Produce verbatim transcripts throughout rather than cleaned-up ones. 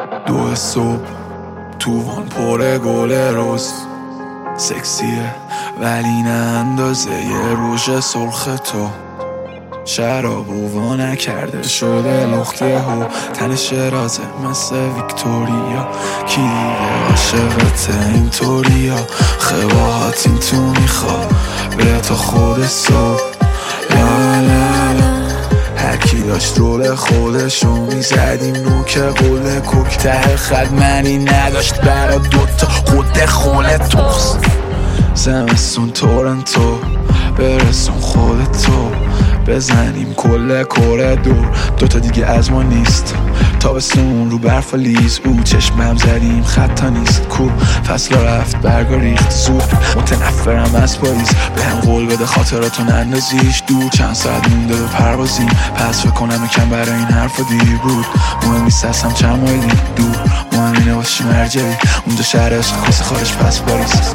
دو صبح توان پر گل روز، سکسیه ولی نه اندازه یه روژ سرخ تو. شراب و نکرده شده لخته هو، تنش رازه مثل ویکتوریا، کی دیگه عاشقته اینطوریا، خواهات این تو میخوا بره تا خود صبح. لا لا لا هرکی داشت رول خودشو میزدیم نوک قول کوک، ته خد منی نداشت برا دوتا خود خول توست. زمستون تورنتو برسون خودتو، بزنیم کل کره دور، دوتا دیگه از ما نیست. تابستون رو برف و لیز، او چشمم زدیم خطا نیست. کو فصل رفت برگا ریخت زود، متنفرم از پاییز. به هم قول بده خاطراتو نندازیش دور، چند ساعت مونده به پروازیم، پس فکر کنم یکم برای این حرفا دیر بود. مهم نیست هستم چند مایلی دور، مهم اینه واسه مرجعی اونجا شهر عشق کسی خارج پس پاریس.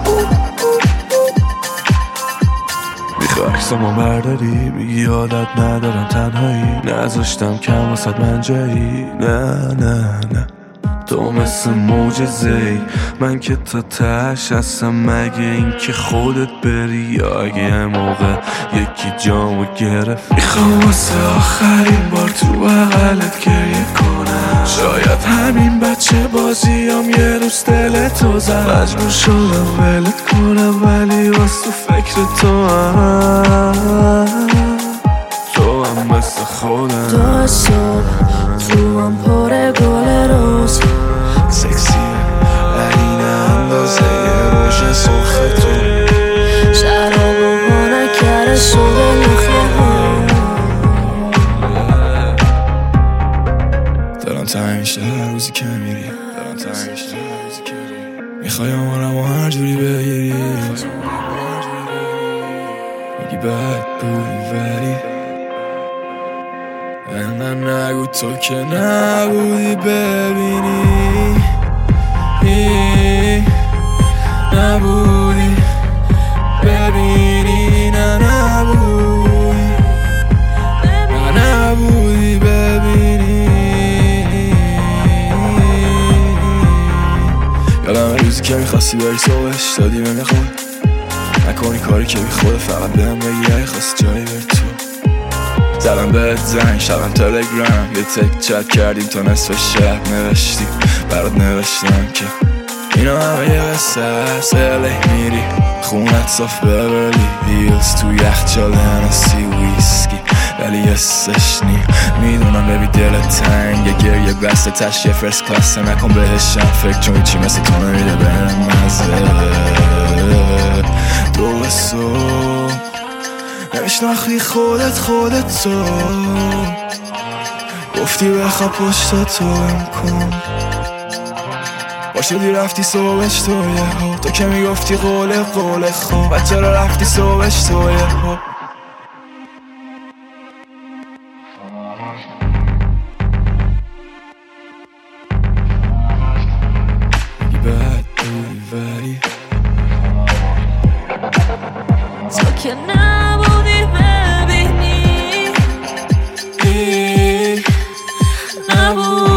عکس ما برداری میگی عادت ندارم تنهایی، نذاشتم کم واسد من جایی. نه نه نه تو مثل معجزه‌ای، من که تا تهش هستم، مگه این که خودت بری یا اگه موقع یکی جامو گرفت. میخوام واسه آخرین بار تو بغلت گریه کنم، شاید همین بچه بازیام یه روز دلتو زد. مجبور شدم ولت کنم ولی واسه فکر تو هم، تو هم مثل خودم. دو صبح تو هم پر گل روز، سکسیه ولی نه اندازه یه روژ سرخ تو. شراب و نکرده شده لخته ها، دارم تنگ میشه هر روزی که میری، دارم تنگ میشه هر روزی که میری. میخوای آمارم و هر جوری بگیری، میگی بد بودی ولی من نگو تو که نبودی ببینی، نبودی ببینی، نه نبودی، نه نبودی ببینی. یادم روزی که میخواستی بری صبحش دادی به میخواد، نکنی کاری که بیخوده، فقط بهم بگی اگه خواستی جایی بری تو. زدم بهت زنگ شبم تلگرام، یه تک چت کردیم تا نصف شب، نوشتیم برات نوشتم که اینا همه یه قصه هست. الی میری خونت صاف ببرلی هیلز، تو یخچال هنسی ویسکی ولی حسش نی. میدونم ببی دلت تنگه، گریه بسته تش یه فرست کلاس، نکن بهشم فکر چون چی مثل تو نمیده بهم مزه. دو صبح نمیشناختی خودت خودت تو، گفتی بخواب پشت تو ام کن، باشدی رفتی صبحش تو یه ها، تو که میگفتی قول قول خوب، بچه را رفتی صبحش تو یه ها. میگی بد بودی ولی تو که نبودی ببینی، نبود